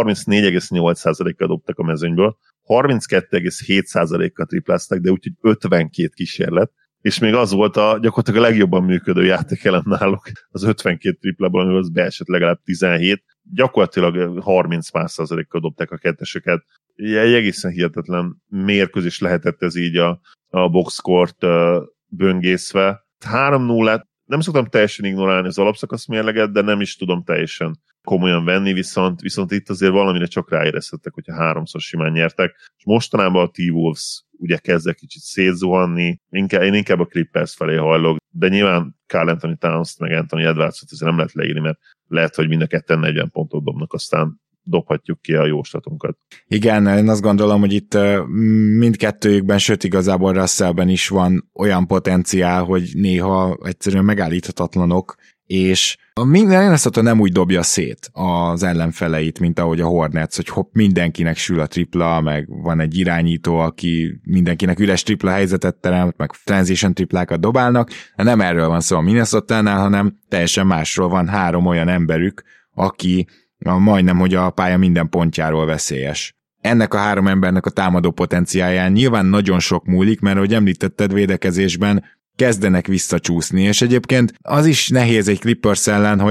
egész nyolc százalékkal dobtak a mezőnyből, harminckettő egész hét százalékkal tripláztak, de úgyhogy ötvenkét kísérlet, és még az volt a gyakorlatilag a legjobban működő játékelem náluk, az ötvenkét triplából, amivel az beesett legalább tizenhét, gyakorlatilag harminc pár százalékkal dobták a ketteseket. Egy egészen hihetetlen mérkőzés lehetett ez így a, a boxcourt uh, böngészve. három nullát nem szoktam teljesen ignorálni az alapszakasz mérleget, de nem is tudom teljesen komolyan venni, viszont, viszont itt azért valamire csak ráérezhettek, hogyha háromszor simán nyertek. És mostanában a T-Wolves ugye kezd kicsit szétzuhanni, inkább, én inkább a Clippers felé hajlok, de nyilván Karl Anthony Towns-t meg Anthony Edwards-ot ezért nem lehet leírni, mert lehet, hogy mind a ketten negyven pontot dobnak, aztán dobhatjuk ki a jóslatunkat. Igen, én azt gondolom, hogy itt mindkettőjükben, sőt igazából Russellben is van olyan potenciál, hogy néha egyszerűen megállíthatatlanok, és a Minnesota nem úgy dobja szét az ellenfeleit, mint ahogy a Hornets, hogy hopp, mindenkinek sül a tripla, meg van egy irányító, aki mindenkinek üres tripla helyzetet teremt, meg transition triplákat dobálnak, de nem erről van szó a Minnesotánál, hanem teljesen másról, van három olyan emberük, aki majdnem, hogy a pálya minden pontjáról veszélyes. Ennek a három embernek a támadó potenciáján nyilván nagyon sok múlik, mert ahogy említetted, védekezésben kezdenek visszacsúszni, és egyébként az is nehéz egy Clippers ellen, hogy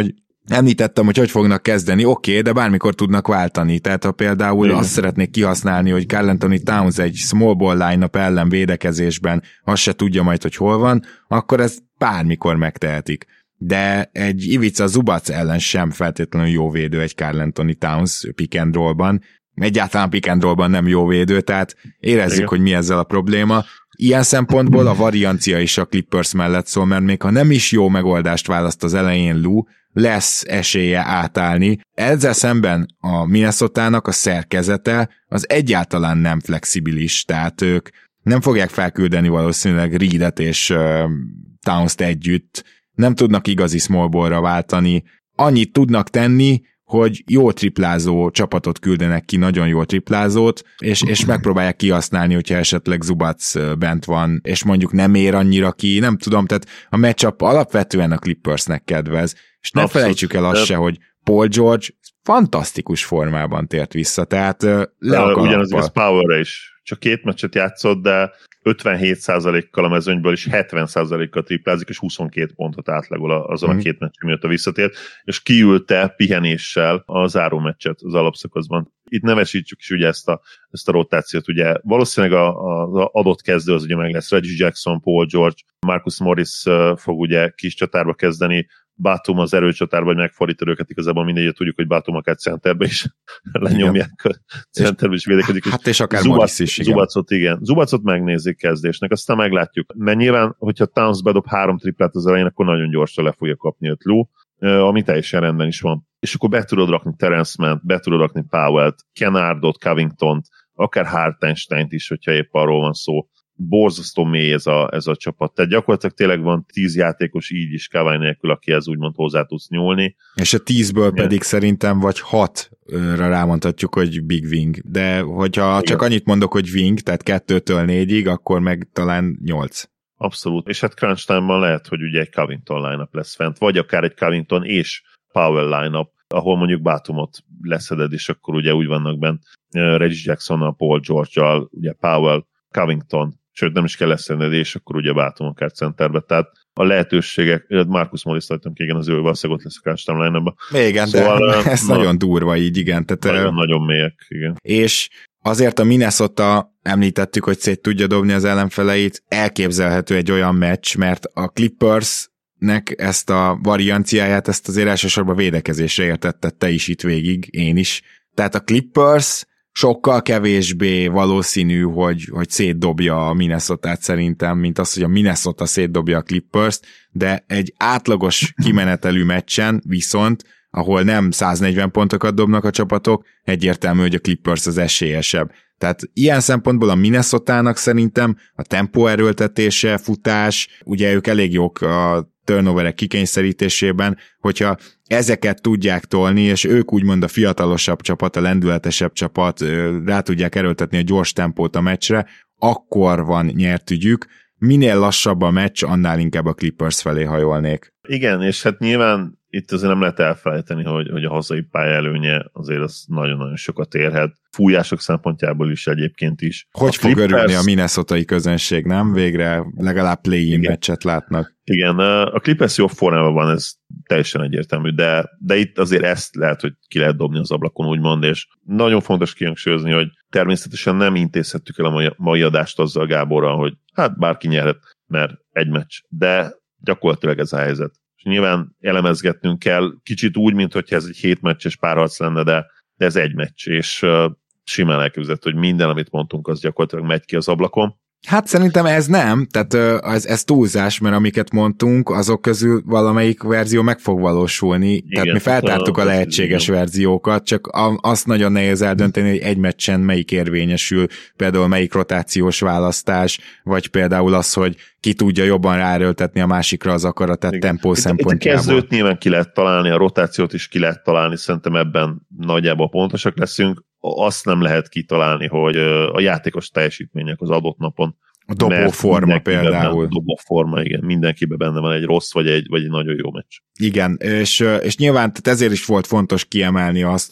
Említettem, hogy hogy fognak kezdeni, oké, okay, de bármikor tudnak váltani. Tehát ha például Igen. azt szeretnék kihasználni, hogy Karl Anthony Towns egy small ball line-up ellen védekezésben azt se tudja majd, hogy hol van, akkor ezt bármikor megtehetik. De egy Ivica Zubac ellen sem feltétlenül jó védő egy Karl Anthony Towns pick and roll-ban. Egyáltalán pick and roll-ban nem jó védő, tehát érezzük, Igen. hogy mi ezzel a probléma. Ilyen szempontból a variancia is a Clippers mellett szól, mert még ha nem is jó megoldást választ az elején Lou, lesz esélye átállni. Ezzel szemben a Minnesotának a szerkezete az egyáltalán nem flexibilis, tehát ők nem fogják felküldeni valószínűleg Reedet és uh, Towns-t együtt, nem tudnak igazi small ball-ra váltani, annyit tudnak tenni, hogy jó triplázó csapatot küldenek ki, nagyon jó triplázót, és, és megpróbálják kihasználni, hogyha esetleg Zubac bent van, és mondjuk nem ér annyira ki, nem tudom, tehát a matchup alapvetően a Clippersnek kedvez, és ne Abszolút. felejtsük el azt se, hogy Paul George fantasztikus formában tért vissza, tehát le a ugyanaz igaz Powerre is, csak két meccset játszott, de ötvenhét százalékkal a mezőnyből is hetven százalékkal triplázik, és huszonkét pontot átlagol azon mm. a két meccs miatt a visszatért, és kiülte pihenéssel a záró meccset az alapszakaszban. Itt nevesítsük is ugye ezt a, ezt a rotációt, ugye valószínűleg az adott kezdő az ugye meg lesz Reggie Jackson, Paul George, Marcus Morris fog ugye kis csatárba kezdeni, Batum az erőcsatárban, hogy megfordítod őket, igazából mindegyet tudjuk, hogy Batum akár centerbe is lenyomják, a centerbe is védekezik. Hát és akár Zubac, Morris is, igen. Zubacot, igen. Zubacot megnézik kezdésnek, aztán meglátjuk. Mert nyilván, hogyha Towns bedob három triplát az elején, akkor nagyon gyorsan le fogja kapni öt Lou, ami teljesen rendben is van. És akkor be tudod rakni Terence Mann, be tudod rakni Powell-t, Kennardot, Covingtont, akár Hartensteint is, hogyha épp arról van szó. Borzasztó mély ez a, ez a csapat. Tehát gyakorlatilag tényleg van tíz játékos így is Kawhi nélkül, akihez úgymond hozzá tudsz nyúlni. És a tízből Igen. pedig szerintem vagy hatra rámondhatjuk, hogy Big Wing. De hogyha Igen. csak annyit mondok, hogy Wing, tehát kettőtől négyig, akkor meg talán nyolc. Abszolút. És hát crunch time-ban lehet, hogy ugye egy Covington line-up lesz fent, vagy akár egy Covington és Powell line-up, ahol mondjuk Batumot leszeded, és akkor ugye úgy vannak bent Reggie Jacksonnal, Paul George-al, ugye Powell, Covington, sőt nem is kell leszedned, és akkor ugye Batum akár centerbe, tehát a lehetőségek, Marcus Morris láttam ki, igen, az ő valószínűleg ott lesz a crunch time line-upban. Igen, szóval, de ez na, nagyon durva így, igen. Tehát, nagyon, nagyon mélyek, igen. És azért a Minnesota, említettük, hogy szét tudja dobni az ellenfeleit, elképzelhető egy olyan meccs, mert a Clippersnek ezt a varianciáját, ezt azért elsősorban védekezésre értettette is itt végig, én is. Tehát a Clippers sokkal kevésbé valószínű, hogy, hogy szétdobja a Minnesotát szerintem, mint az, hogy a Minnesota szétdobja a Clippers-t, de egy átlagos kimenetelű meccsen viszont, ahol nem száznegyven pontokat dobnak a csapatok, egyértelmű, hogy a Clippers az esélyesebb. Tehát ilyen szempontból a Minnesotának szerintem a tempó erőltetése, futás, ugye ők elég jók a turnoverek kikényszerítésében, hogyha ezeket tudják tolni, és ők úgymond a fiatalosabb csapat, a lendületesebb csapat, rá tudják erőltetni a gyors tempót a meccsre, akkor van nyert ügyük. Minél lassabb a meccs, annál inkább a Clippers felé hajolnék. Igen, és hát nyilván itt azért nem lehet elfelejteni, hogy, hogy a hazai pálya előnye azért az nagyon-nagyon sokat érhet. Fújások szempontjából is egyébként is. Hogy a fog Clippers... örülni a minnesotai közönség, nem? Végre legalább play-in meccset látnak. Igen, a Clippers jobb formában van, ez teljesen egyértelmű, de, de itt azért ezt lehet, hogy ki lehet dobni az ablakon, úgymond, és nagyon fontos kihangsúlyozni, hogy természetesen nem intézhettük el a mai, mai adást azzal Gáborral, hogy hát bárki nyerhet, mert egy meccs, de gyakorlatilag ez a helyzet. És nyilván elemezgetnünk kell, kicsit úgy, mint hogyha ez egy hét meccses párharc lenne, de, de ez egy meccs, és uh, simán elképzelhető, hogy minden, amit mondtunk, az gyakorlatilag megy ki az ablakon. Hát szerintem ez nem, tehát ez, ez túlzás, mert amiket mondtunk, azok közül valamelyik verzió meg fog valósulni, igen, tehát mi feltártuk a lehetséges igen. verziókat, csak azt nagyon nehéz eldönteni, hogy egy meccsen melyik érvényesül, például melyik rotációs választás, vagy például az, hogy ki tudja jobban ráerőltetni a másikra az akaratát igen. tempó itt, szempontjából. Itt a kezdőt nyilván ki lehet találni, a rotációt is ki lehet találni, szerintem ebben nagyjából pontosak leszünk. Azt nem lehet kitalálni, hogy a játékos teljesítmények az adott napon. A dobóforma például. A dobóforma, igen. Mindenkiben benne van egy rossz, vagy egy, vagy egy nagyon jó meccs. Igen, és, és nyilván tehát ezért is volt fontos kiemelni azt, hogy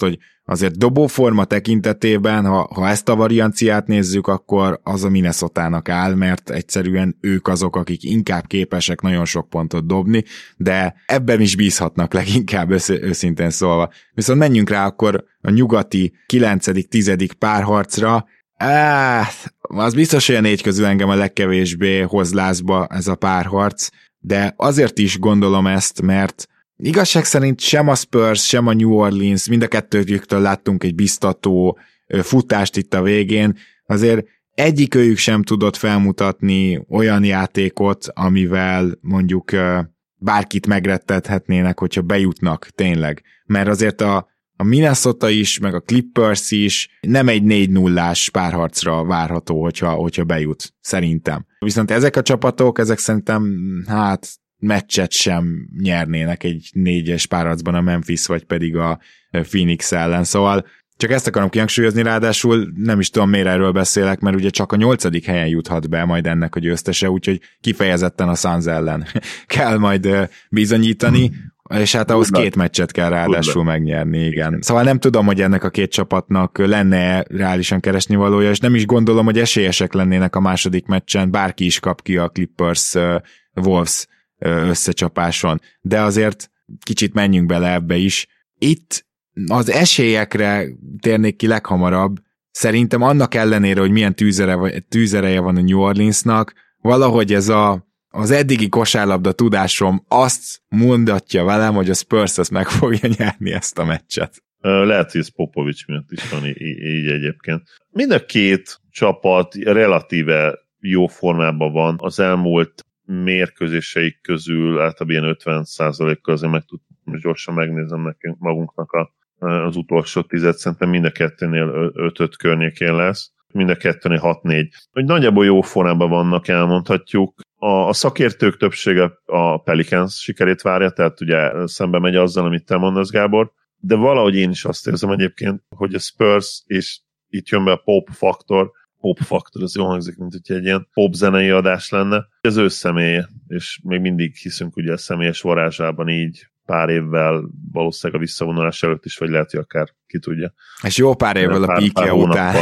azért dobóforma tekintetében, ha, ha ezt a varianciát nézzük, akkor az a Minnesotának áll, mert egyszerűen ők azok, akik inkább képesek nagyon sok pontot dobni, de ebben is bízhatnak leginkább össz- őszintén szólva. Viszont menjünk rá akkor a nyugati kilencedik-tizedik párharcra. Áh, az biztos, hogy a négy közül engem a legkevésbé hoz lázba ez a párharc, de azért is gondolom ezt, mert igazság szerint sem a Spurs, sem a New Orleans, mind a kettőjüktől láttunk egy biztató futást itt a végén, azért egyikőjük sem tudott felmutatni olyan játékot, amivel mondjuk bárkit megrettethetnének, hogyha bejutnak tényleg. Mert azért a, a Minnesota is, meg a Clippers is nem egy négy nullás párharcra várható, hogyha, hogyha bejut, szerintem. Viszont ezek a csapatok, ezek szerintem, hát meccset sem nyernének egy négyes párharcban a Memphis, vagy pedig a Phoenix ellen, szóval csak ezt akarom kihangsúlyozni, ráadásul nem is tudom, miért erről beszélek, mert ugye csak a nyolcadik helyen juthat be majd ennek a győztese, úgyhogy kifejezetten a Suns ellen kell majd bizonyítani, és hát ahhoz két meccset kell ráadásul megnyerni, igen. Szóval nem tudom, hogy ennek a két csapatnak lenne reálisan keresni valója, és nem is gondolom, hogy esélyesek lennének a második meccsen, bárki is kap ki a Clippers Wolves összecsapáson, de azért kicsit menjünk bele ebbe is. Itt az esélyekre térnék ki leghamarabb, szerintem annak ellenére, hogy milyen tűzere, tűzereje van a New Orleansnak, valahogy ez a, az eddigi kosárlabda tudásom azt mondatja velem, hogy a Spurs azt meg fogja nyerni ezt a meccset. Lehet, hogy ez Popovics miatt is van így, így egyébként. Mind a két csapat relatíve jó formában van. Az elmúlt mérkőzéseik közül általában ilyen ötven százalékkal azért meg tud, gyorsan megnézem nekünk magunknak a, az utolsó tized, szerintem mind a kettőnél öt-öt környékén lesz, mind a kettőnél hat-négy. Hogy nagyjából jó formában vannak, elmondhatjuk. A, a szakértők többsége a Pelicans sikerét várja, tehát ugye szembe megy azzal, amit te mondasz, Gábor, de valahogy én is azt érzem egyébként, hogy a Spurs, és itt jön be a pop faktor, pop faktor, az jól hangzik, mint hogy egy ilyen pop zenei adás lenne. Ez ő személye, és még mindig hiszünk ugye a személyes varázsában így pár évvel, valószínűleg a visszavonulás előtt is, vagy lehet, hogy akár ki tudja. És jó pár évvel a píkje után.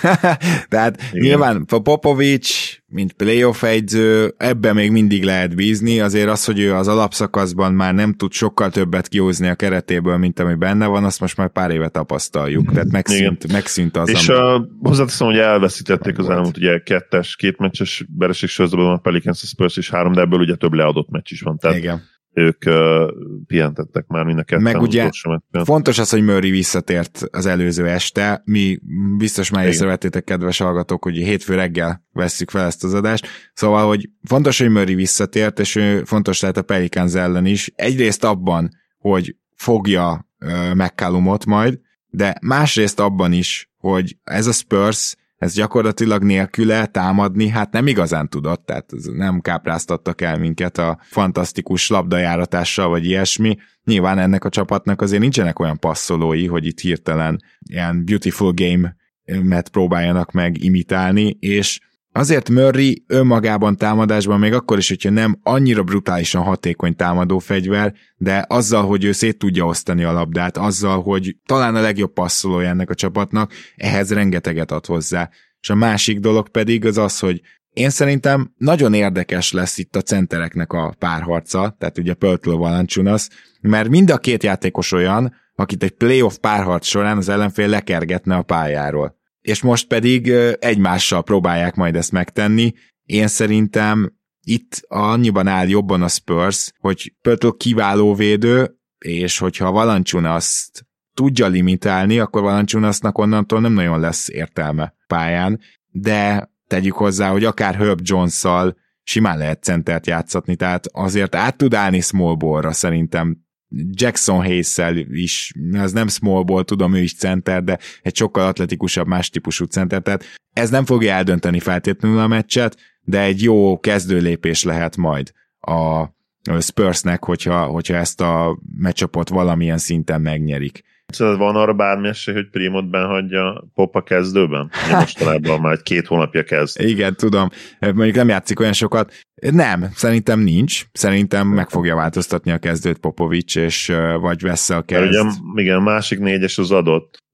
Tehát igen. Nyilván Popovics, mint playoff egyző, ebben még mindig lehet bízni, azért az, hogy ő az alapszakaszban már nem tud sokkal többet kihúzni a keretéből, mint ami benne van, azt most már pár éve tapasztaljuk, tehát megszűnt, megszűnt az. És uh, hozzáteszem, hogy elveszítették az elmúlt ugye kettes, két meccses vereség sorozatban a Pelicans, a Spurs és három, de ebből ugye több leadott meccs is van. Tehát igen. Ők uh, pihentettek már mind a ketten. Meg ugye fontos az, hogy Murray visszatért az előző este. Mi biztos már észrevettétek, kedves hallgatók, hogy hétfő reggel vesszük fel ezt az adást. Szóval, hogy fontos, hogy Murray visszatért, és ő fontos lehet a Pelicans ellen is. Egyrészt abban, hogy fogja uh, McCallumot majd, de másrészt abban is, hogy ez a Spurs ez gyakorlatilag nélküle támadni, hát nem igazán tudott, tehát nem kápráztattak el minket a fantasztikus labdajáratással, vagy ilyesmi. Nyilván ennek a csapatnak azért nincsenek olyan passzolói, hogy itt hirtelen ilyen beautiful game-et próbáljanak meg imitálni, és azért Murray önmagában támadásban, még akkor is, hogyha nem annyira brutálisan hatékony támadó fegyver, de azzal, hogy ő szét tudja osztani a labdát, azzal, hogy talán a legjobb passzolója ennek a csapatnak, ehhez rengeteget ad hozzá. És a másik dolog pedig az az, hogy én szerintem nagyon érdekes lesz itt a centereknek a párharca, tehát ugye Poeltl Valanciunas, mert mind a két játékos olyan, akit egy playoff párharc során az ellenfél lekergetne a pályáról. És most pedig egymással próbálják majd ezt megtenni. Én szerintem itt annyiban áll jobban a Spurs, hogy Poeltl kiváló védő, és hogyha Valanciunast tudja limitálni, akkor Valanciunasnak onnantól nem nagyon lesz értelme pályán, de tegyük hozzá, hogy akár Herb Jones-szal simán lehet centert játszatni, tehát azért át tud állni small ballra szerintem. Jackson Hayes-szel is, az nem small ball, tudom, ő is center, de egy sokkal atletikusabb, más típusú center, tehát ez nem fogja eldönteni feltétlenül a meccset, de egy jó kezdőlépés lehet majd a Spursnek, hogyha, hogyha ezt a matchupot valamilyen szinten megnyerik. Szóval van arra bármi esély, hogy Primot benhagyja Pop a kezdőben? Mostanában már egy két hónapja kezd. Igen, tudom. Mondjuk nem játszik olyan sokat. Nem, szerintem nincs. Szerintem meg fogja változtatni a kezdőt Popovics, és vagy Vessel kezd. Ugye, igen, a másik négyes az adott.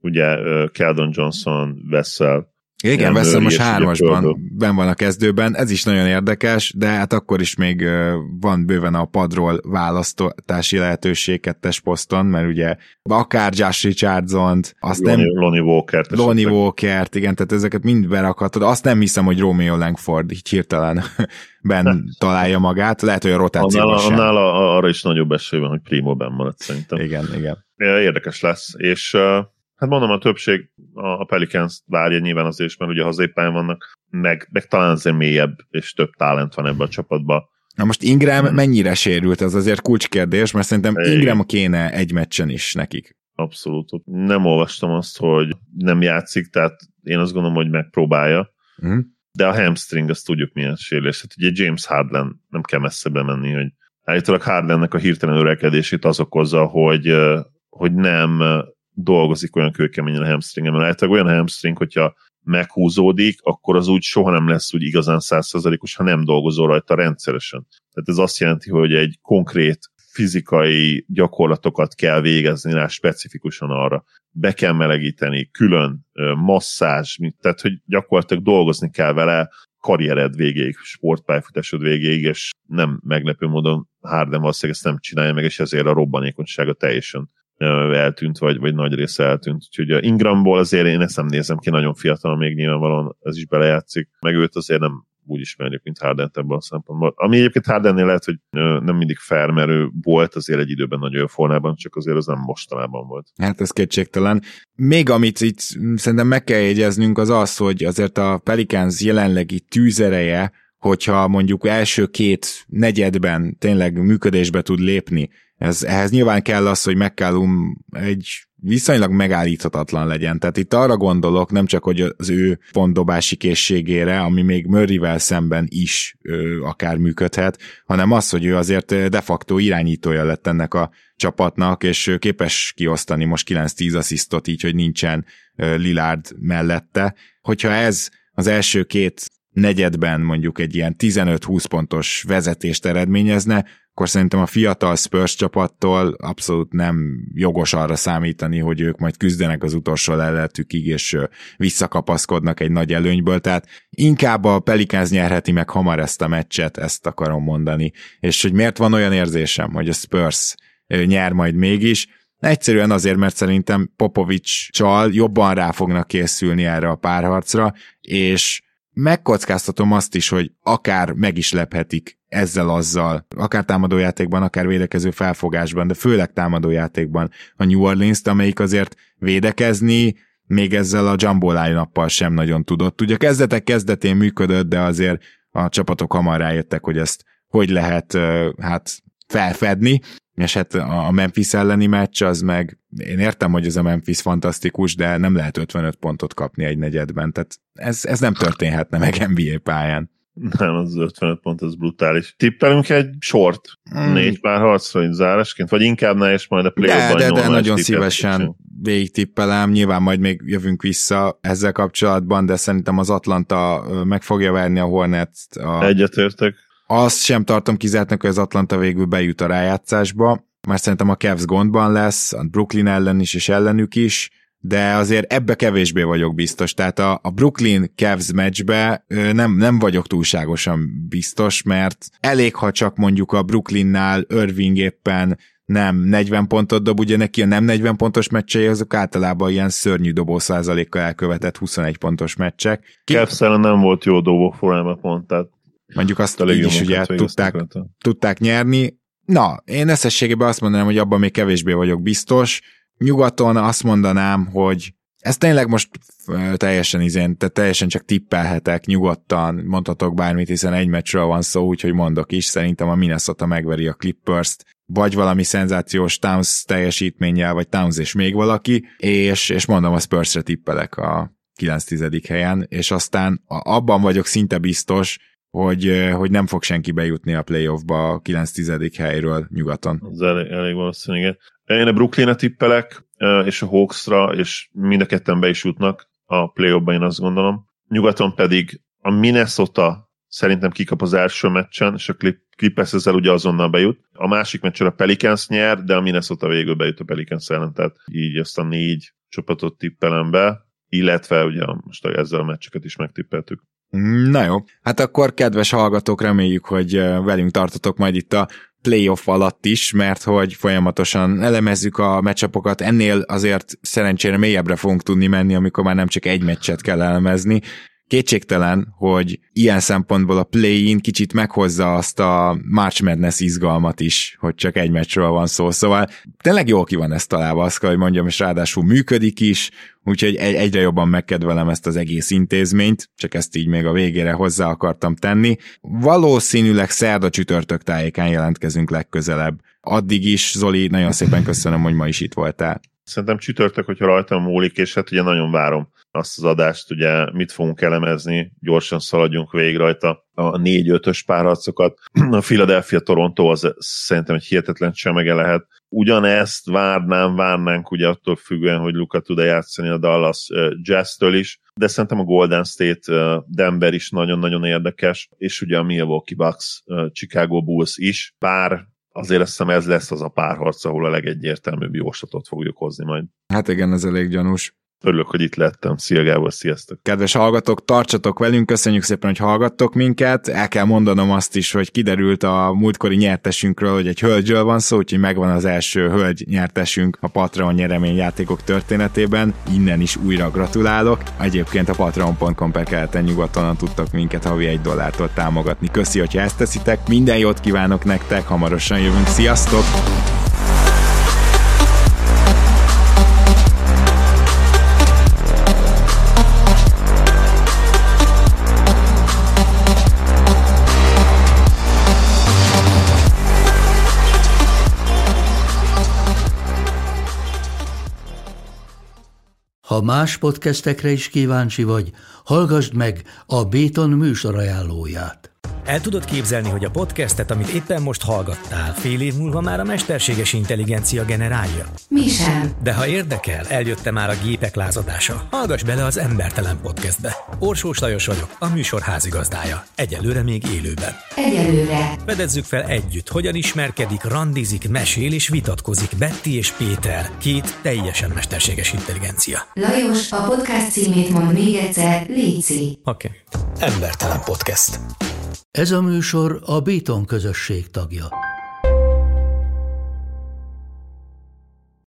ugye Keldon Johnson, Vessel. Igen, Vessel most hármasban benn van a kezdőben, ez is nagyon érdekes, de hát akkor is még van bőven a padról választási lehetőség kettes poszton, mert ugye akár Josh Richardson-t, azt Lonnie, nem... Lonnie Walkert. Lonnie Walkert, igen, tehát ezeket mind berakhatod. Azt nem hiszem, hogy Romeo Langford így hirtelen ben találja magát, lehet, hogy a rotációban sem. Annál arra is nagyobb esély van, hogy Primo benn maradt szerintem. Igen, igen. Érdekes lesz, és hát mondom, a többség a Pelicans várja nyilván azért is, mert ugye hazépályán vannak, meg, meg talán azért mélyebb és több talent van ebben a csapatban. Na most Ingram hmm. mennyire sérült, ez azért kulcskérdés, mert szerintem Ingram kéne egy meccsen is nekik. Abszolút. Nem olvastam azt, hogy nem játszik, tehát én azt gondolom, hogy megpróbálja, hmm. de a hamstring, azt tudjuk milyen sérülés. Hát ugye James Harden nem kell messzebbre menni, hogy állítólag Hardennek a hirtelen öregedését az okozza, hogy, hogy nem dolgozik olyan kőkeményen a hamstringen, mert állítólag olyan hamstring, hogyha meghúzódik, akkor az úgy soha nem lesz úgy igazán száz százalékos, ha nem dolgozol rajta rendszeresen. Tehát ez azt jelenti, hogy egy konkrét fizikai gyakorlatokat kell végezni rá specifikusan arra. Be kell melegíteni, külön masszázs, tehát hogy gyakorlatilag dolgozni kell vele karriered végéig, sportpályafutásod végéig, és nem meglepő módon Harden valószínűleg ezt nem csinálja meg, és ezért a robbanékonysága teljesen eltűnt, vagy, vagy nagy része eltűnt. Úgyhogy Ingramból azért én ezt nem nézem ki, nagyon fiatal még nyilvánvalóan ez is belejátszik, meg őt azért nem úgy ismerjük, mint Hardent ebben a szempontból. Ami egyébként Hardennél lehet, hogy nem mindig fair, mert ő volt azért egy időben nagyon jó formában, csak azért az nem mostanában volt. Hát ez kétségtelen. Még amit itt szerintem meg kell jegyeznünk az az, hogy azért a Pelicans jelenlegi tűzereje, hogyha mondjuk első két negyedben tényleg működésbe tud lépni, ez, ehhez nyilván kell az, hogy McCallum egy viszonylag megállíthatatlan legyen. Tehát itt arra gondolok, nem csak hogy az ő pontdobási készségére, ami még Murrayvel szemben is ö, akár működhet, hanem az, hogy ő azért de facto irányítója lett ennek a csapatnak, és képes kiosztani most kilenc-tíz asszisztot így, hogy nincsen ö, Lillard mellette. Hogyha ez az első két negyedben mondjuk egy ilyen tizenöt-húsz pontos vezetést eredményezne, akkor szerintem a fiatal Spurs csapattól abszolút nem jogos arra számítani, hogy ők majd küzdenek az utolsó leletükig, és visszakapaszkodnak egy nagy előnyből, tehát inkább a Pelicans nyerheti meg hamar ezt a meccset, ezt akarom mondani. És hogy miért van olyan érzésem, hogy a Spurs nyer majd mégis, egyszerűen azért, mert szerintem Popovics-csal jobban rá fognak készülni erre a párharcra, és megkockáztatom azt is, hogy akár meg is lephetik ezzel-azzal, akár támadójátékban, akár védekező felfogásban, de főleg támadójátékban a New Orleans-t, amelyik azért védekezni még ezzel a jumbo line-uppal sem nagyon tudott. Ugye kezdetek kezdetén működött, de azért a csapatok hamar rájöttek, hogy ezt hogy lehet hát felfedni, és hát a Memphis elleni meccs az meg, én értem, hogy ez a Memphis fantasztikus, de nem lehet ötvenöt pontot kapni egy negyedben, tehát ez, ez nem történhetne meg en bé á pályán. Nem, az ötvenöt pont, az brutális. Tippelünk egy sort, hmm. négy párharcra, egy zárásként, vagy inkább ne, és majd a play-offban De, de, de nagyon szívesen végig tippelem, nyilván majd még jövünk vissza ezzel kapcsolatban, de szerintem az Atlanta meg fogja verni a Hornets-t. A... Egyetértek. Azt sem tartom kizártnak, hogy az Atlanta végül bejut a rájátszásba, mert szerintem a Cavs gondban lesz, a Brooklyn ellen is és ellenük is, de azért ebbe kevésbé vagyok biztos. Tehát a, a Brooklyn-Cavs meccsbe nem, nem vagyok túlságosan biztos, mert elég, ha csak mondjuk a Brooklynnál Irving éppen nem negyven pontot dob, ugye neki a nem negyven pontos meccsei, azok általában ilyen szörnyű dobószázalékkal elkövetett huszonegy pontos meccsek. Cavs ellen nem volt jó dobó forráma pont, tehát mondjuk azt így is ugye tudták, tudták nyerni. Na, én összességében azt mondanám, hogy abban még kevésbé vagyok biztos. Nyugaton azt mondanám, hogy ez tényleg most teljesen izén, tehát teljesen csak tippelhetek, nyugodtan mondhatok bármit, hiszen egy meccsről van szó, úgyhogy mondok is, szerintem a Minnesota megveri a Clippers-t, vagy valami szenzációs Towns teljesítménnyel, vagy Towns és még valaki, és, és mondom, a Spurs-re tippelek a kilenc-tizedik helyen, és aztán abban vagyok szinte biztos, hogy, hogy nem fog senki bejutni a playoffba a kilenc-tizedik helyről nyugaton. Ez elég, elég valószínű, igen. Én a Brooklyn-re tippelek, és a Hawksra, és mind a ketten be is jutnak a playoffba, én azt gondolom. Nyugaton pedig a Minnesota szerintem kikap az első meccsen, és a Clippers ezzel ugye azonnal bejut. A másik meccsen a Pelicans nyer, de a Minnesota végül bejut a Pelicans ellen, tehát így ezt a négy csapatot tippelem be, illetve ugye most ezzel a meccseket is megtippeltük. Na jó, hát akkor kedves hallgatók, reméljük, hogy velünk tartotok majd itt a playoff alatt is, mert hogy folyamatosan elemezzük a meccsapokat, ennél azért szerencsére mélyebbre fogunk tudni menni, amikor már nem csak egy meccset kell elemezni. Kétségtelen, hogy ilyen szempontból a play-in kicsit meghozza azt a March Madness izgalmat is, hogy csak egy meccsről van szó, szóval tényleg jól ki van ezt találva, azt kell, hogy mondjam, és ráadásul működik is, úgyhogy egyre jobban megkedvelem ezt az egész intézményt, csak ezt így még a végére hozzá akartam tenni. Valószínűleg szerda csütörtök tájékán jelentkezünk legközelebb. Addig is, Zoli, nagyon szépen köszönöm, hogy ma is itt voltál. Szerintem csütörtök, hogyha rajtam múlik, és hát ugye nagyon várom azt az adást, ugye mit fogunk elemezni, gyorsan szaladjunk végig rajta a négy-ötös párharcokat. A Philadelphia-Toronto az szerintem egy hihetetlen csemege lehet. Ugyanezt várnám, várnánk ugye attól függően, hogy Luka tud-e játszani a Dallas Jazz-től is, de szerintem a Golden State Denver is nagyon-nagyon érdekes, és ugye a Milwaukee Bucks Chicago Bulls is. Pár azért azt hiszem ez lesz az a párharc, ahol a legegyértelműbb jóslatot fogjuk hozni majd. Hát igen, ez elég gyanús. Örülök, hogy itt lettem. Szia Gábor, sziasztok! Kedves hallgatók, tartsatok velünk, köszönjük szépen, hogy hallgattok minket. El kell mondanom azt is, hogy kiderült a múltkori nyertesünkről, hogy egy hölgyről van szó, úgyhogy megvan az első hölgy nyertesünk a Patreon nyereményjátékok történetében. Innen is újra gratulálok. Egyébként a patreon pont com per keleten nyugodtan tudtok minket havi egy dollártól támogatni. Köszi, hogyha ezt teszitek. Minden jót kívánok nektek, hamarosan jövünk. Sziasztok! Ha más podcastekre is kíváncsi vagy, hallgassd meg a Béton műsor ajánlóját. El tudod képzelni, hogy a podcastet, amit éppen most hallgattál, fél év múlva már a mesterséges intelligencia generálja? Mi sem. De ha érdekel, eljött már a gépek lázadása. Hallgass bele az Embertelen Podcastbe. Orsós Lajos vagyok, a műsor házigazdája. Egyelőre még élőben. Egyelőre. Fedezzük fel együtt, hogyan ismerkedik, randizik, mesél és vitatkozik Betty és Péter, két teljesen mesterséges intelligencia. Lajos, a podcast címét mond még egyszer, léci. Oké. Okay. Embertelen Podcast. Ez a műsor a Béton közösség tagja.